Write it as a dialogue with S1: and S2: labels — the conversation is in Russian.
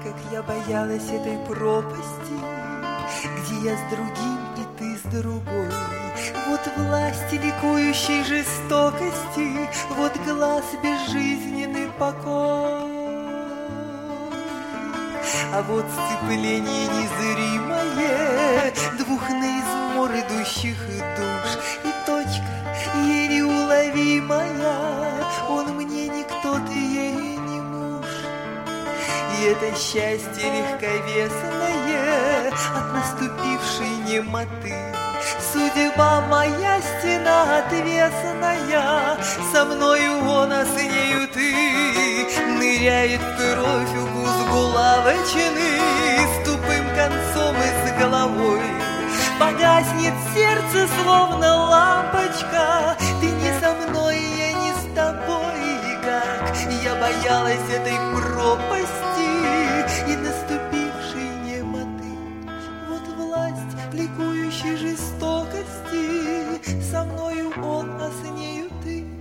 S1: как я боялась этой пропасти, где я с другим и ты с другой. Вот власть ликующей жестокости, вот глаз безжизненный покой. А вот сцепление незримое двух на измор идущих душ, и точка еле уловимая, он мне никто, ты ей не муж. И это счастье легковесное от наступившей немоты. Судьба моя, стена отвесная, со мною он, а с нею ты. Ныряет в кровь укус булавочный, с тупым концом и с головой. Погаснет сердце, словно лампочка, ты не со мной, я не с тобой. Как я боялась этой пропасти и наступившей немоты. Вот власть ликующей жестокости, со мною он, а с нею ты.